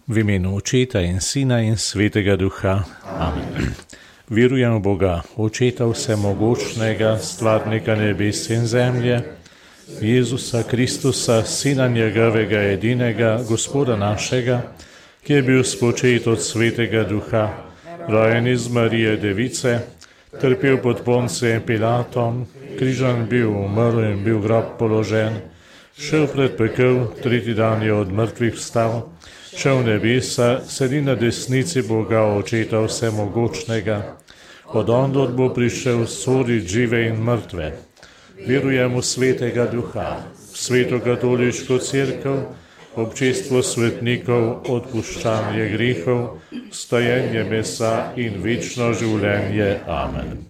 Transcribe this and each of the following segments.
V imenu Očeta in Sina in Svetega Duha. Amen. Verujem v Boga, Očeta vsemogočnega, stvarnika nebes in zemlje, Jezusa Kristusa, Sina njegovega edinega, Gospoda našega, ki je bil spočet od Svetega Duha, rojen iz Marije Device, trpel pod Poncijem Pilatom, križan bil, umrl in bil grob položen, šel pred pekel, tretji dan je od mrtvih vstal, šel v nebesa, sedi na desnici Boga Očeta vsemogočnega, od ondod bo prišel sodit žive in mrtve. Verujem v Svetega Duha, v Sveto katoliško cerkev, občestvo svetnikov, odpuščanje grehov, stajenje mesa in večno življenje. Amen.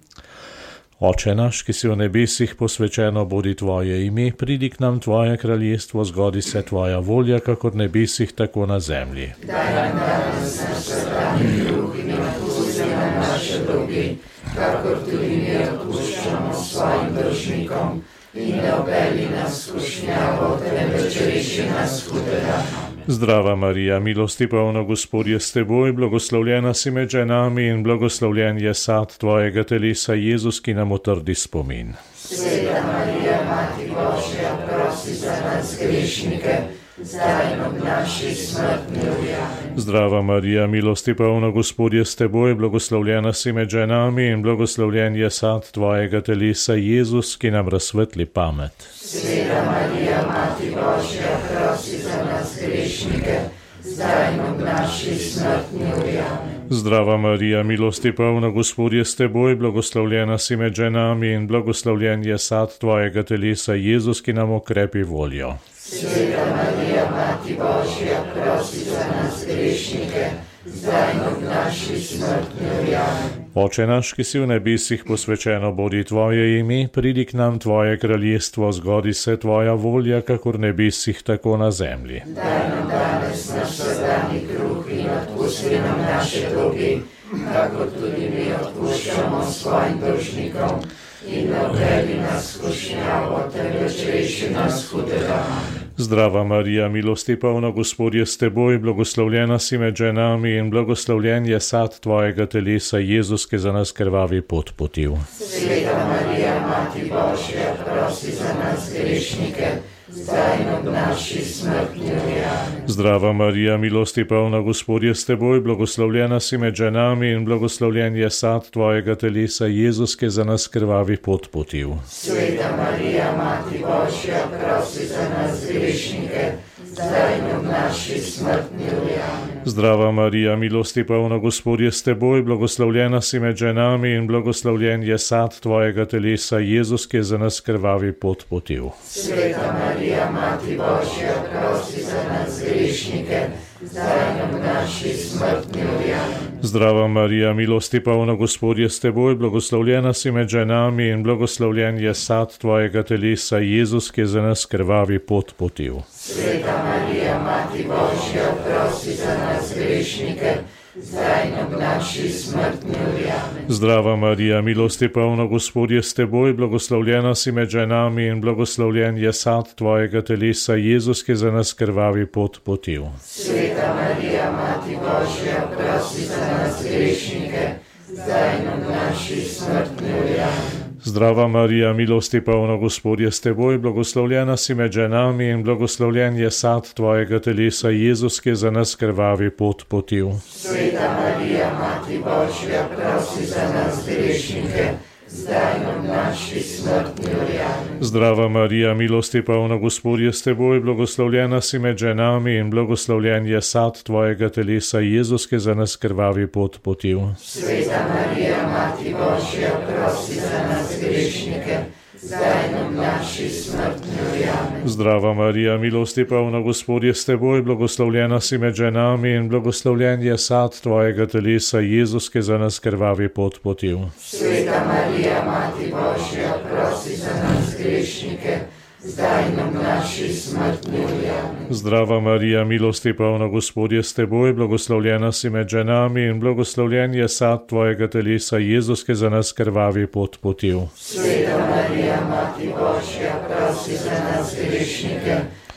Oče naš, ki si v nebesih, posvečeno bodi tvoje ime, pridi k nam tvoje kraljestvo, zgodi se tvoja volja, kakor v nebesih, tako na zemlji. Daj nam danes naš vsakdanji kruh in odpusti nam naše dolge, kakor tudi mi odpuščamo svojim dolžnikom, in ne uvedi nas v skušnjavo, temveč reši nas hudega. Zdrava Marija, milosti polna, Gospod je s teboj, blagoslovljena si med ženami in blagoslovljen je sad tvojega telesa, Jezus, ki nam utrdi spomin. Sveta Marija, Mati Božja, prosi za nas grešnike, zdaj in ob naši smrtni uri. Amen. Zdrava Marija, milosti polna, Gospod je s teboj, blagoslovljena si med ženami in blagoslovljen je sad tvojega telesa, Jezus, ki nam razsvetli pamet. Sveta Marija, Mati Božja, prosi za nas grešnike, zdaj in ob naši smrtni uri. Amen. Zdrava Marija, milosti polna, Gospod je s teboj, blagoslovljena si med ženami in blagoslovljen je sad tvojega telesa, Jezus, ki nam okrepi voljo. Sveta Marija, Mati Božja, prosi za nas grešnike, zdaj in ob naši smrtni uri. Amen. Oče naš, ki si v nebesih, posvečeno bodi tvoje ime, pridi k nam tvoje kraljestvo, zgodi se tvoja volja, kakor v nebesih, tako na zemlji. Daj nam danes naš vsakdanji kruh in odpusti nam naše dolge, kakor tudi mi odpuščamo svojim dolžnikom, in ne uvedi nas v skušnjavo, temveč reši nas hudega. Zdrava Marija, milosti polna, Gospod je s teboj, blagoslovljena si med ženami in blagoslovljen je sad tvojega telesa, Jezus, ki za nas krvavi pot potil. Sveta Marija, Mati Božja, prosi za nas grešnike, zdaj in ob naši smrtni uri. Amen. Zdrava Marija, milosti polna, Gospod je s teboj, blagoslovljena si med ženami in blagoslovljen je sad tvojega telesa, Jezus, ki za nas krvavi pot potil. Sveta Marija, Mati Božja, prosi za nas grešnike, zdaj in ob naši smrtni uri. Amen. Zdrava Marija, milosti polna, Gospod je s teboj, blagoslovljena si med ženami in blagoslovljen je sad tvojega telesa, Jezus, ki za nas krvavi pot potil. Sveta Marija, Mati Božja, prosi za nas grešnike, zdaj in ob naši smrtni uri. Amen. Zdrava Marija, milosti polna, Gospod je s teboj, blagoslovljena si med ženami in blagoslovljen je sad tvojega telesa, Jezus, ki za nas krvavi pot potil. Sveta Marija, Mati Božja, prosi za nas grešnike, zdaj in ob naši smrtni uri. Amen. Zdrava Marija, milosti polna, Gospod je s teboj, blagoslovljena si med ženami in blagoslovljen je sad tvojega telesa, Jezus, ki za nas krvavi pot potil. Sveta Marija, Mati Božja, prosi za nas grešnike, zdaj in ob naši smrtni uri. Amen. Zdrava Marija, milosti polna, Gospod je s teboj, blagoslovljena si med ženami in blagoslovljen je sad tvojega telesa, Jezus, ki za nas krvavi pot potil. Sveta Marija, Mati Božja, prosi za nas grešnike, zdaj in ob naši smrtni uri. Amen. Zdrava Marija, milosti polna, Gospod je s teboj, blagoslovljena si med ženami in blagoslovljen je sad tvojega telesa, Jezus, ki za nas krvavi pot potil. Sveta Marija, Mati Božja, prosi za nas grešnike, zdaj in ob naši smrtni uri. Amen. Zdrava Marija, milosti polna, Gospod je s teboj, blagoslovljena si med ženami in blagoslovljen je sad tvojega telesa, Jezus, ki za nas krvavi pot potil. Sveta Marija, Mati Božja, prosi za nas grešnike, zdaj in ob naši smrtni uri. Amen. Zdrava Marija, milosti polna, Gospod je s teboj, blagoslovljena si med ženami in blagoslovljen je sad tvojega telesa, Jezus, ki za nas krvavi pot potil. Sveta Marija, Mati Božja, prosi za nas grešnike,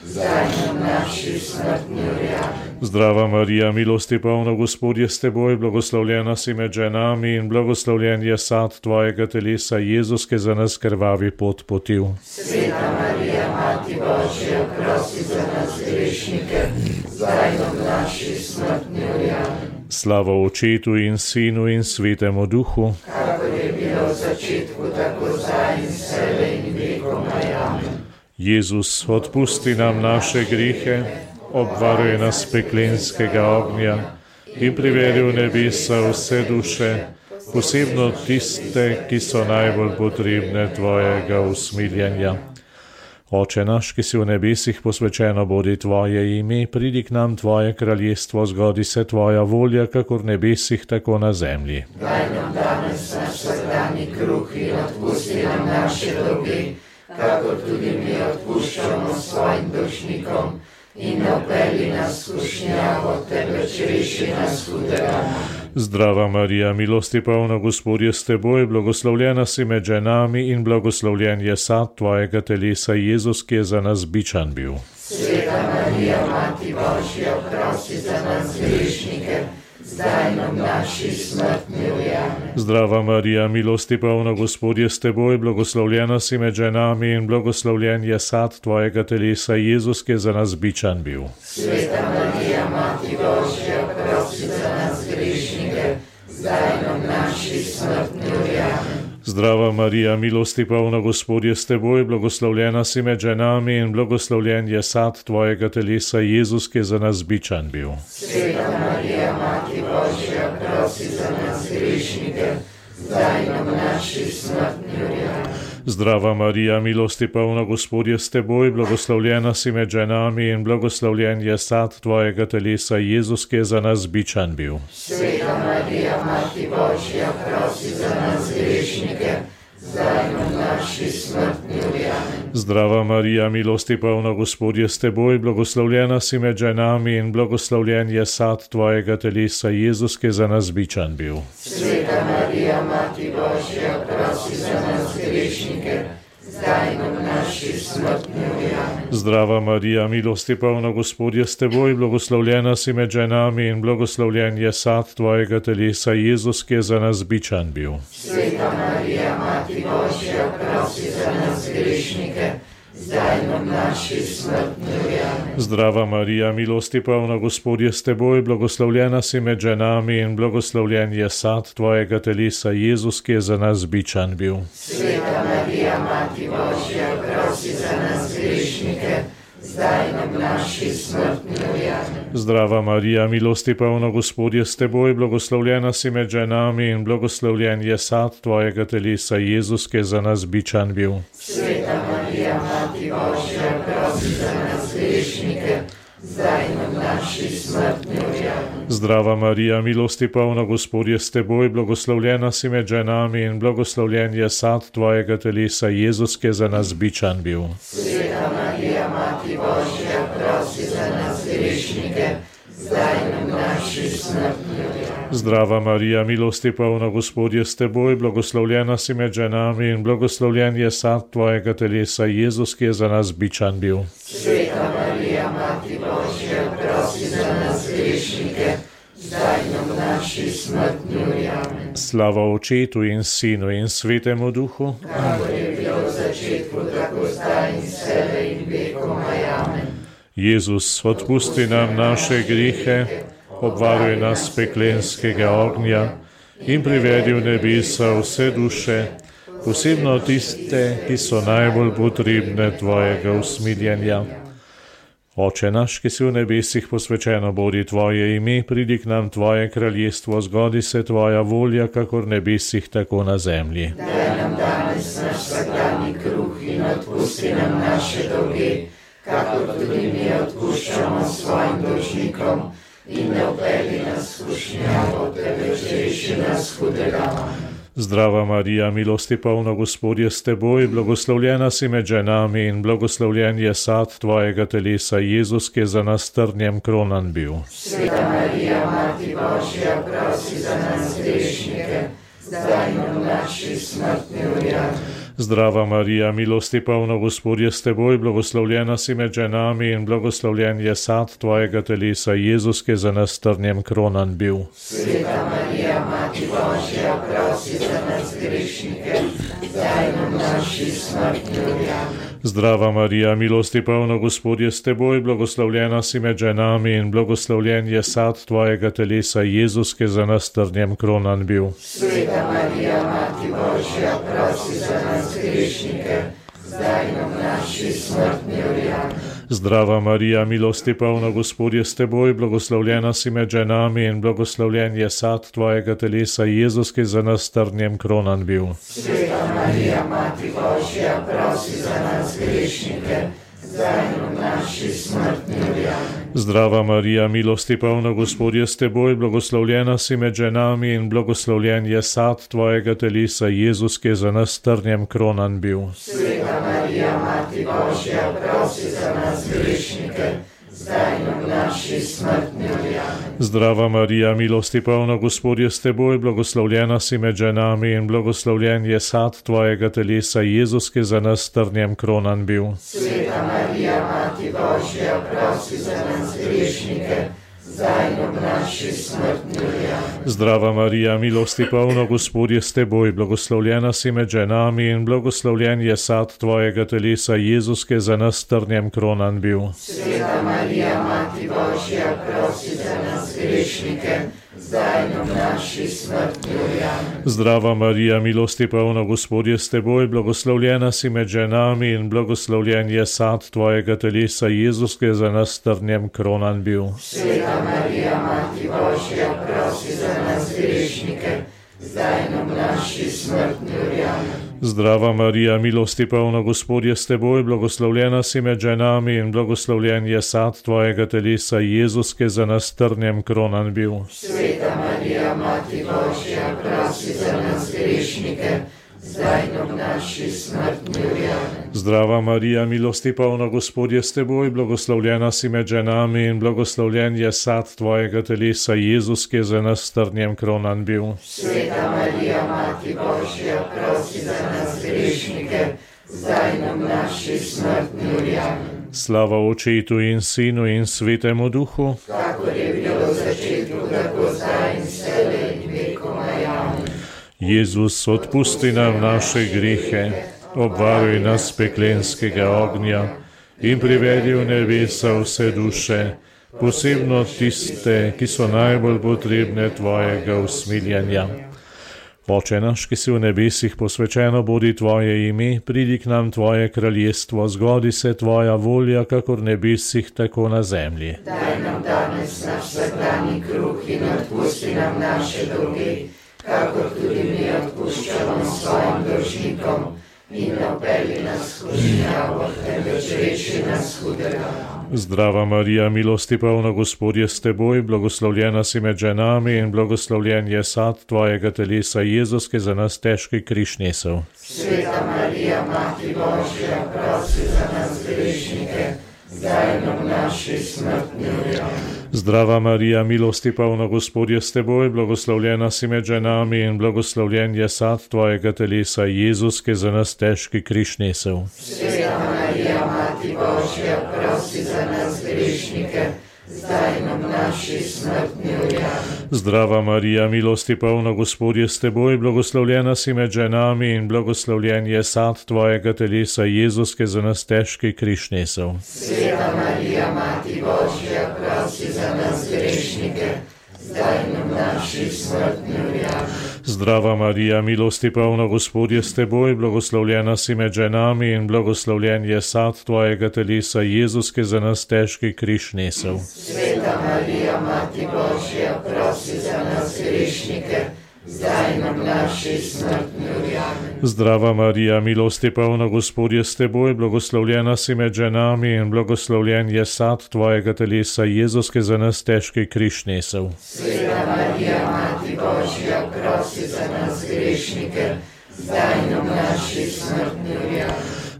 zdaj in v naši smrtni uri. Amen. Zdrava Marija, milosti polna, Gospod je s teboj, blagoslovljena si med ženami in blagoslovljen je sad tvojega telesa, Jezus, ki za nas krvavi pot potil. Sveta Marija, Mati Božja, prosi za nas grešnike, zdaj in v naši smrtni uri. Amen. Slava Očetu in Sinu in Svetemu Duhu, kakor je bilo v začetku, tako zdaj in vselej in vekomaj. Amen. Jezus, odpusti nam naše grehe, obvaruj nas peklenskega ognja in privedi v nebesa vse duše, posebno tiste, ki so najbolj potrebne tvojega usmiljenja. Oče naš, ki si v nebesih, posvečeno bodi tvoje ime, pridi k nam tvoje kraljestvo, zgodi se tvoja volja, kakor v nebesih, tako na zemlji. Daj nam danes naš vsakdanji kruh in odpusti nam naše dolge, kakor tudi mi odpuščamo svojim dolžnikom. In ne vpelji nas v skušnjavo, temveč reši nas hudega. Zdrava Marija, milosti polna, Gospod je s teboj, blagoslovljena si med ženami in blagoslovljen je sad tvojega telesa, Jezus, ki je za nas bičan bil. Sveta Marija, Mati Božja, prosi za nas grešnike, zdaj in v naši smrtni uri. Amen. Zdrava Marija, milosti polna, Gospod je s teboj, blagoslovljena si med ženami in blagoslovljen je sad tvojega telesa, Jezus, ki je za nas bičan bil. Sveta Marija, Mati Božja, prosi za nas grešnike, zdaj in v naši smrtni uri. Amen. Zdrava Marija, milosti polna, Gospod je s teboj, blagoslovljena si med ženami in blagoslovljen je sad tvojega telesa, Jezus, ki je za nas bičan bil. Sveta Marija, Mati Božja, prosi za nas grešnike, zdaj in v naši smrtni uri. Zdrava Marija, milosti polna, Gospod je s teboj, blagoslovljena si med ženami in blagoslovljen je sad tvojega telesa, Jezus, ki je za nas bičan bil. Sveta Marija, Mati Božja, prosi za nas grešnike, zdaj in v naši smrtni uri. Zdrava Marija, milosti polna, Gospod je s teboj, blagoslovljena si med ženami in blagoslovljen je sad tvojega telesa, Jezus, ki je za nas bičan bil. Sveta Marija, Mati Božja, prosi za nas grešnike, zdaj in v naši smrtni uri. Zdrava Marija, milosti polna, Gospod je s teboj, blagoslovljena si med ženami in blagoslovljen je sad tvojega telesa, Jezus, ki je za nas bičan bil. Sveta Marija, Mati Božja, prosi za nas grešnike, zdaj in v naši smrtni uri. Zdrava Marija, milosti polna, Gospod je s teboj, blagoslovljena si med ženami in blagoslovljen je sad tvojega telesa, Jezus, ki je za nas bičan bil. Sveta Marija, Mati Božja, prosi za nas grešnike, zdaj in v naši smrtni uri. Zdrava Marija, milosti polna, Gospod je s teboj, blagoslovljena si med ženami in blagoslovljen je sad tvojega telesa, Jezus, ki je za nas bičan bil. Sveta Marija, Mati Božja, prosi za nas grešnike, zdaj in v naši smrtni uri. Zdrava Marija, milosti polna, Gospod je s teboj, blagoslovljena si med ženami in blagoslovljen je sad tvojega telesa, Jezus, ki je za nas bičan bil. Sveta Marija, Mati Božja, prosi za nas grešnike, zdaj in v naši smrtni uri. Zdrava Marija, milosti polna, Gospod je s teboj, blagoslovljena si med ženami in blagoslovljen je sad tvojega telesa, Jezus, ki je za nas bičan bil. Sveta Marija, Mati Božja, prosi za nas grešnike, zdaj in v naši smrtni uri. Slava Očetu in Sinu in Svetemu Duhu, kakor je bilo v začetku, tako zdaj in vselej in vekomaj. Amen. Jezus, odpusti nam naše grehe, obvaruj nas peklenskega ognja in privedi v nebesa vse duše, posebno tiste, ki so najbolj potrebne tvojega usmiljenja. Oče naš, ki si v nebesih, posvečeno bodi tvoje ime, pridi k nam tvoje kraljestvo, zgodi se tvoja volja, kakor v nebesih, tako na zemlji. Daj nam danes naš vsakdanji kruh in odpusti nam naše dolge, kakor tudi mi odpuščamo svojim dolžnikom, in ne vpelji nas v skušnjavo, temveč reši nas hudega. Zdrava Marija, milosti polna, Gospod je s teboj, blagoslovljena si med ženami in blagoslovljen je sad tvojega telesa, Jezus, ki je za nas trnjem kronan bil. Sveta Marija, Mati Božja, prosi za nas grešnike, zdaj in v naši smrtni uri. Zdrava Marija, milosti polna, Gospod je s teboj, blagoslovljena si med ženami in blagoslovljen je sad tvojega telesa, Jezus, ki je za nas trnjem kronan bil. Sveta Marija, Mati Božja, prosi za nas grešnike, zdaj in v naši smrtni uri. Zdrava Marija, milosti polna, Gospod je s teboj, blagoslovljena si med ženami in blagoslovljen je sad tvojega telesa, Jezus, ki je za nas trnjem kronan bil. Sveta Marija, Mati Božja, prosi za nas grešnike, zdaj in v naši smrtni uri. Zdrava Marija, milosti polna, Gospod je s teboj, blagoslovljena si med ženami in blagoslovljen je sad tvojega telesa, Jezus, ki je za nas trnjem kronan bil. Sveta Marija, Mati Božja, prosi za nas grešnike, zdaj in v naši smrtni uri. Zdrava Marija, milosti polna, Gospod je s teboj, blagoslovljena si med ženami in blagoslovljen je sad tvojega telesa, Jezus, ki je za nas trnjem kronan bil. Sveta Marija, Mati Božja, prosi za nas grešnike, zdaj in v naši smrtni uri. Zdrava Marija, milosti polna, Gospod je s teboj, blagoslovljena si med ženami in blagoslovljen je sad tvojega telesa, Jezus, ki je za nas trnjem kronan bil. Sveta Marija, Mati Božja, prosi za nas grešnike, zdaj in v naši smrtni uri. Zdrava Marija, milosti polna, Gospod je s teboj, blagoslovljena si med ženami in blagoslovljen je sad tvojega telesa, Jezus, ki je za nas trnjem kronan bil. Sveta Marija, Mati Božja, prosi za nas grešnike, zdaj in v naši smrtni uri. Zdrava Marija, milosti polna, Gospod je s teboj, blagoslovljena si med ženami in blagoslovljen je sad tvojega telesa, Jezus, ki je za nas trnjem kronan bil. Sveta Marija, Mati Božja, prosi za nas grešnike, zdaj in v naši smrtni uri. Zdrava Marija, milosti polna, Gospod je s teboj, blagoslovljena si med ženami in blagoslovljen je sad tvojega telesa, Jezus, ki je za nas trnjem kronan bil. Sveta Marija, Mati Božja, prosi za nas grešnike, zdaj in v naši smrtni uri. Zdrava Marija, milosti polna, Gospod je s teboj, blagoslovljena si med ženami in blagoslovljen je sad tvojega telesa, Jezus, ki je za nas trnjem kronan bil. Sveta Marija, Mati Božja, prosi za nas grešnike, zdaj in v naši smrtni uri. Slava Očetu in Sinu in Svetemu Duhu, kakor je bilo v začetku, tako zdaj in vselej in vekomaj. Amen. Jezus, odpusti nam naše grehe, obvaruj nas peklenskega ognja in privedi v nebesa vse duše, posebno tiste, ki so najbolj potrebne tvojega usmiljenja. Oče naš, ki si v nebesih, posvečeno bodi tvoje ime, pridi k nam tvoje kraljestvo, zgodi se tvoja volja, kakor v nebesih, tako na zemlji. Daj nam danes naš vsakdanji kruh in odpusti nam naše dolge, kakor tudi mi odpuščamo svojim dolžnikom, in ne vpelji nas v skušnjavo, temveč reši nas hudega. Zdrava Marija, milosti polna, Gospod je s teboj, blagoslovljena si med ženami in blagoslovljen je sad tvojega telesa, Jezus, ki je za nas težki križ nesel. Sveta Marija, Mati Božja, prosi za nas grešnike, zdaj in v naši smrtni uri. Zdrava Marija, milosti polna, Gospod je s teboj, blagoslovljena si med ženami in blagoslovljen je sad tvojega telesa, Jezus, ki je za nas težki križ nesel. Sveta Marija, Mati Božja, prosi za nas grešnike, zdaj in v naši smrtni uri. Zdrava Marija, milosti polna, Gospod je s teboj, blagoslovljena si med ženami in blagoslovljen je sad tvojega telesa, Jezus, ki je za nas težki križ nesel. Sveta Marija, Mati Božja, prosi za nas grešnike, zdaj in v naši smrtni uri. Zdrava Marija, milosti polna, Gospod je s teboj, blagoslovljena si med ženami in blagoslovljen je sad tvojega telesa, Jezus, ki je za nas težki križ nesel. Sveta Marija, Mati Božja, prosi za nas grešnike, zdaj in v naši smrtni uri. Zdrava Marija, milosti polna, Gospod je s teboj, blagoslovljena si med ženami in blagoslovljen je sad tvojega telesa, Jezus, ki je za nas težki križ nesel. Sveta Marija, Mati Božja, prosi za nas grešnike, zdaj in v naši smrtni uri.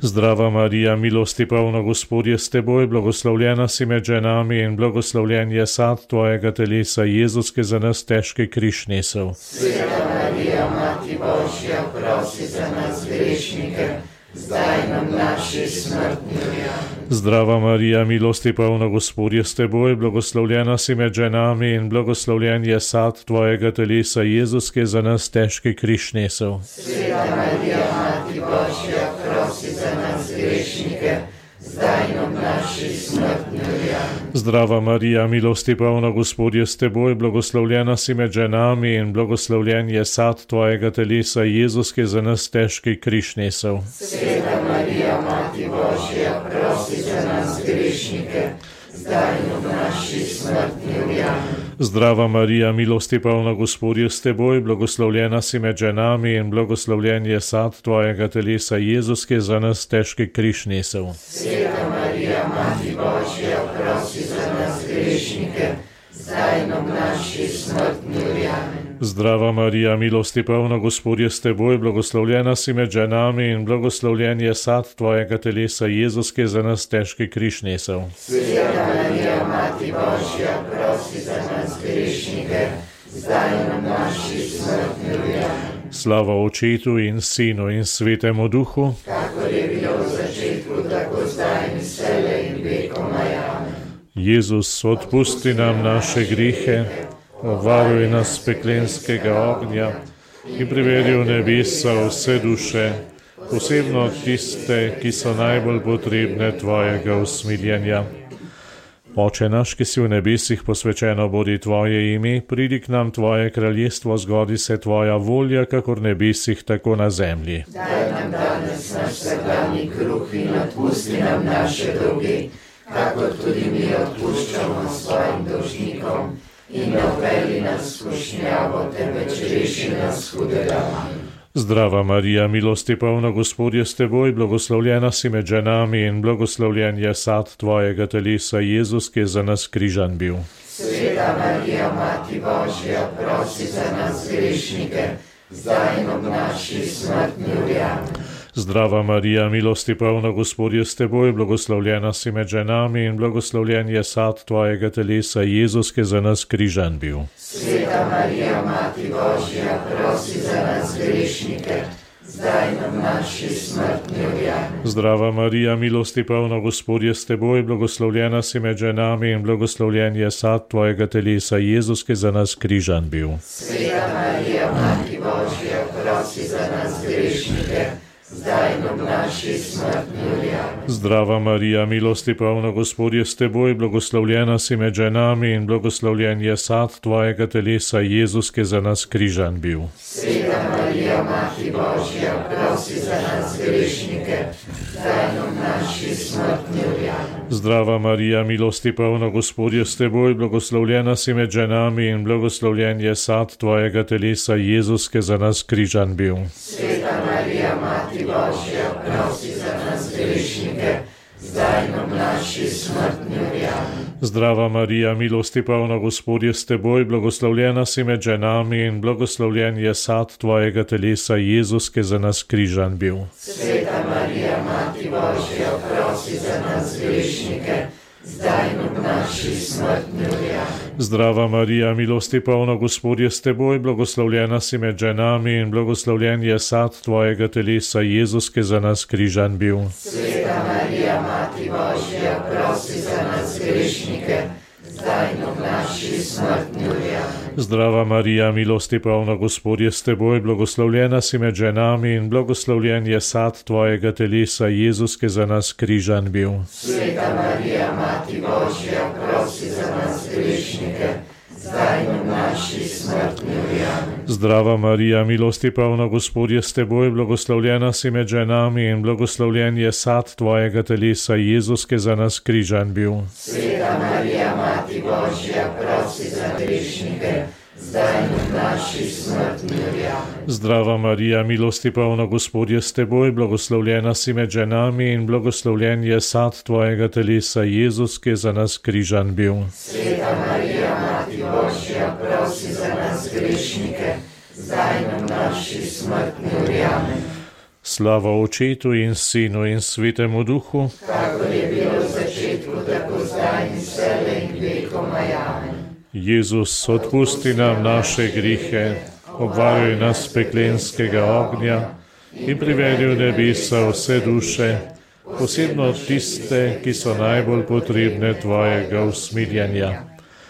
Zdrava Marija, milosti polna, Gospod je s teboj, blagoslovljena si med ženami in blagoslovljen je sad tvojega telesa, Jezus, ki za nas težki križ nesel. Sveta Marija, Mati Božja, prosi za nas grešnike, zdaj nam naši smrtni uri. Zdrava Marija, milosti polna, Gospod je s teboj, blagoslovljena si med ženami in blagoslovljen je sad tvojega telesa, Jezus, ki za nas težki križ nesel. Sveta Marija, Mati Božja, prosi za nas grešnike, zdaj nam naši smrtni uri. Zdrava Marija, milosti polna, Gospod je s teboj, blagoslovljena si med ženami in blagoslovljen je sad tvojega telesa, Jezus, ki za nas težki križ nesel. Sveta Marija, Mati Božja, prosi za nas grešnike, zdaj nam naši smrtni uri. Zdrava Marija, milosti polna, Gospod je s teboj, blagoslovljena si med ženami in blagoslovljen je sad tvojega telesa, Jezus, ki za nas težki križ nesel. Sveta Marija, Mati Božja, prosi za nas grešnike, zdaj nam naši smrtni uri. Zdrava Marija, milosti polna, Gospod je s teboj, blagoslovljena si med ženami in blagoslovljen je sad tvojega telesa, Jezus, ki za nas težki križ nesel. Sveta Marija, Mati Božja, prosi za nas grešnike, zdaj nam naši smrtni uri. Slava Očetu in Sinu in Svetemu Duhu, Kakor je bilo v začetku, tako zdaj in vselej in vekomaj. Amen. Jezus, odpusti nam naše grehe, obvaruj nas peklenskega ognja in privedi v nebesa vse duše, posebno tiste, ki so najbolj potrebne tvojega usmiljenja. Oče naš, ki si v nebesih, posvečeno bodi tvoje ime, pridi k nam tvoje kraljestvo, zgodi se tvoja volja, kakor v nebesih, tako na zemlji. Daj nam danes naš vsakdanji kruh in odpusti nam naše dolge, kakor tudi mi odpuščamo svojim dolžnikom. In ne vpelji nas v skušnjavo, temveč reši nas hudega. Zdrava Marija, milosti polna, Gospod je s teboj, blagoslovljena si med ženami in blagoslovljen je sad tvojega telesa, Jezus, ki je za nas križan bil. Sveta Marija, Mati Božja, prosi za nas grešnike, zdaj in ob naši smrtni uri. Zdrava Marija, milosti polna, Gospod je s teboj, blagoslovljena si med ženami in blagoslovljen je sad tvojega telesa, Jezus, ki je za nas križan bil. Sveta Marija, Mati Božja, prosi za nas grešnike, zdaj in ob naši smrtni uri. Zdrava Marija, milosti polna, Gospod je s teboj, blagoslovljena si med ženami in blagoslovljen je sad tvojega telesa, Jezus, ki je za nas križan bil. Sveta Marija, Mati Božja, prosi za nas grešnike, zdaj in ob naši smrtni uri. Zdrava Marija, milosti polna, Gospod je s teboj, blagoslovljena si med ženami in blagoslovljen je sad tvojega telesa, Jezus, ki je za nas križan bil. Sveta Marija, Mati Božja, prosi za nas grešnike, zdaj in ob naši smrtni uri. Zdrava Marija, milosti polna, Gospod je s teboj, blagoslovljena si med ženami in blagoslovljen je sad tvojega telesa, Jezus, ki je za nas križan bil. Sveta Marija, Mati Božja, prosi za nas grešnike, zdaj in ob naši smrtni uri. Zdrava Marija, milosti polna, Gospod je s teboj, blagoslovljena si med ženami in blagoslovljen je sad tvojega telesa, Jezus, ki je za nas križan bil. Sveta Marija, Mati Božja, prosi za nas grešnike, zdaj in ob naši smrtni uri. Zdrava Marija, milosti polna, Gospod je s teboj, blagoslovljena si med ženami in blagoslovljen je sad tvojega telesa, Jezus, ki je za nas križan bil. Sveta Marija, Mati Božja, prosi za nas grešnike, zdaj in ob naši smrtni uri. Zdrava Marija, milosti polna, Gospod je s teboj, blagoslovljena si med ženami in blagoslovljen je sad tvojega telesa, Jezus, ki je za nas križan bil. Sveta Marija, Mati Božja, prosi za nas grešnike, zdaj in ob naši smrtni uri. Zdrava Marija, milosti polna, Gospod je s teboj, blagoslovljena si med ženami in blagoslovljen je sad tvojega telesa, Jezus, ki je za nas križan bil. Sveta Marija, Mati Božja, prosi za grešnike, zdaj in ob naši smrtni uri. Zdrava Marija, milosti polna, Gospod je s teboj, blagoslovljena si med ženami in blagoslovljen je sad tvojega telesa, Jezus, ki je za nas križan bil. Sveta Marija, Mati Božja, prosi za nas grešnike, zdaj in ob naši smrtni uri. Slava Očetu in Sinu in Svetemu Duhu, kakor je bilo v začetku, tako zdaj in vselej in vekoma. Amen. Jezus, odpusti nam naše grihe, obvaruj nas peklenskega ognja in privedi v nebesa vse duše, posebno tiste, ki so najbolj potrebne tvojega usmiljenja.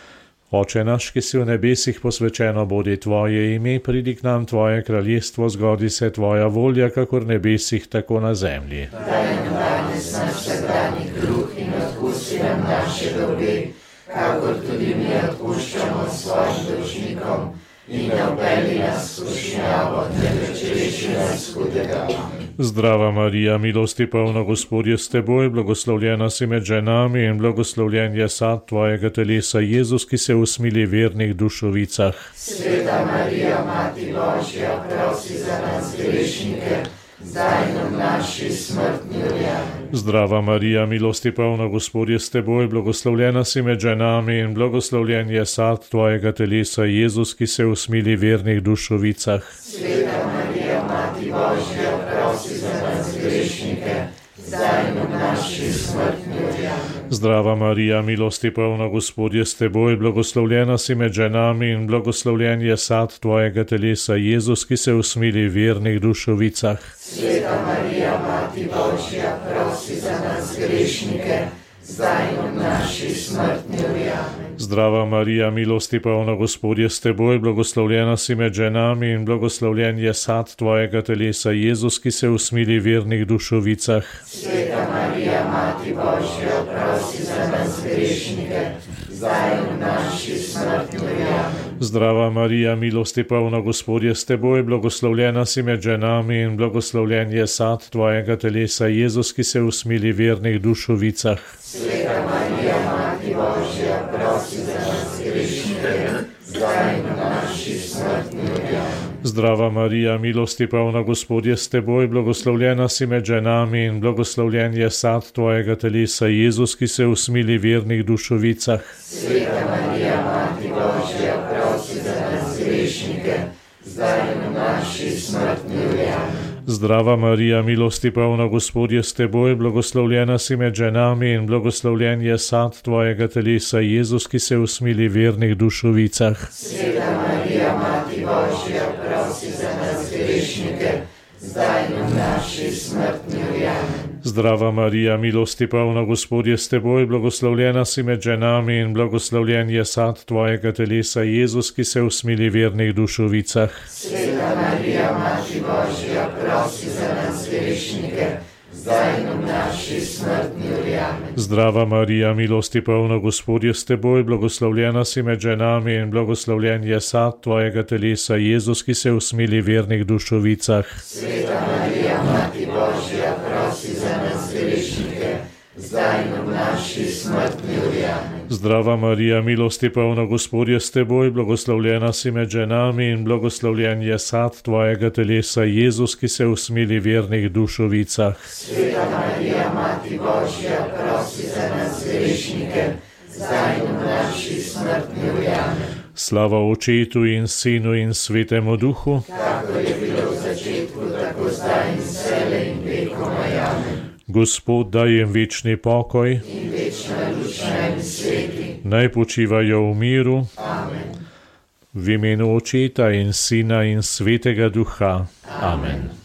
Oče naš, ki si v nebesih, posvečeno bodi tvoje ime, pridi k nam tvoje kraljestvo, zgodi se tvoja volja, kakor v nebesih, tako na zemlji. Daj nam danes naš vsakdanji kruh in odpusti nam naše dolge, kakor tudi mi odpuščamo svojim dolžnikom, in ne vpelji nas v skušnjavo, temveč reši nas hudega. Zdrava Marija, milosti polna, Gospod je s teboj, blagoslovljena si med ženami in blagoslovljen je sad tvojega telesa, Jezus, ki se usmili vernih dušovicah. Sveta Marija, Mati Božja, prosi za nas grešnike, zdaj in v naši smrtni uri. Amen. Zdrava Marija, milosti polna, Gospod je s teboj, blagoslovljena si med ženami in blagoslovljen je sad tvojega telesa, Jezus, ki se usmili vernih dušovicah. Sveta Marija, Mati Božja, prosi za nas grešnike, zdaj in v naši smrtni uri. Amen. Zdrava Marija, milosti polna, Gospod je s teboj, blagoslovljena si med ženami in blagoslovljen je sad tvojega telesa, Jezus, ki se usmili vernih dušovicah. Sveta Marija, Mati Božja, prosi za nas grešnike, zdaj in v naši smrtni uri. Amen. Zdrava Marija, milosti polna, Gospod je s teboj, blagoslovljena si med ženami in blagoslovljen je sad tvojega telesa, Jezus, ki se usmili vernih dušovicah. Sveta Marija, Mati Božja, prosi za nas grešnike, zdaj in v naši smrtni uri. Amen. Zdrava Marija, milosti polna, Gospod je s teboj, blagoslovljena si med ženami in blagoslovljen je sad tvojega telesa, Jezus, ki se usmili vernih dušovicah. Sveta Marija, Mati Božja, prosi za nas grešnike, zdaj in v naši smrtni uri. Amen. Zdrava Marija, milosti polna, Gospod je s teboj, blagoslovljena si med ženami in blagoslovljen je sad tvojega telesa, Jezus, ki se usmili vernih dušovicah. Sveta Marija, Mati Božja, prosi za nas grešnike, zdaj in v naši smrtni uri. Amen. Zdrava Marija, milosti polna, Gospod je s teboj, blagoslovljena si med ženami in blagoslovljen je sad tvojega telesa, Jezus, ki se usmili vernih dušovicah. Sveta Marija, Mati Božja, prosi za nas grešnike, zdaj in v naši smrtni uri. Amen. Zdrava Marija, milosti polna, Gospod je s teboj, blagoslovljena si med ženami in blagoslovljen je sad tvojega telesa, Jezus, ki se usmili vernih dušovicah. Sveta Marija, Mati Božja, prosi za nas grešnike, zdaj in v naši smrtni uri. Amen. Zdrava Marija, milosti polna, Gospod je s teboj, blagoslovljena si med ženami in blagoslovljen je sad tvojega telesa, Jezus, ki se usmili vernih dušovicah. Sveta Marija, Mati Božja, prosi za nas grešnike, zdaj in v naši smrtni uri. Amen. Zdrava Marija, milosti polna, Gospod je s teboj, blagoslovljena si med ženami in blagoslovljen je sad tvojega telesa, Jezus, ki se usmili vernih dušovicah. Sveta Marija, Mati Božja, prosi za nas grešnike, zdaj in v naši smrtni uri. Amen. Slava Očetu in Sinu in Svetemu Duhu, kakor je bilo v začetku, tako zdaj in vselej in vekoma. Amen. Gospod, daj jim večni pokoj, In večna luč naj sveti. naj počivajo v miru, Amen. v imenu Očeta in Sina in Svetega Duha. Amen.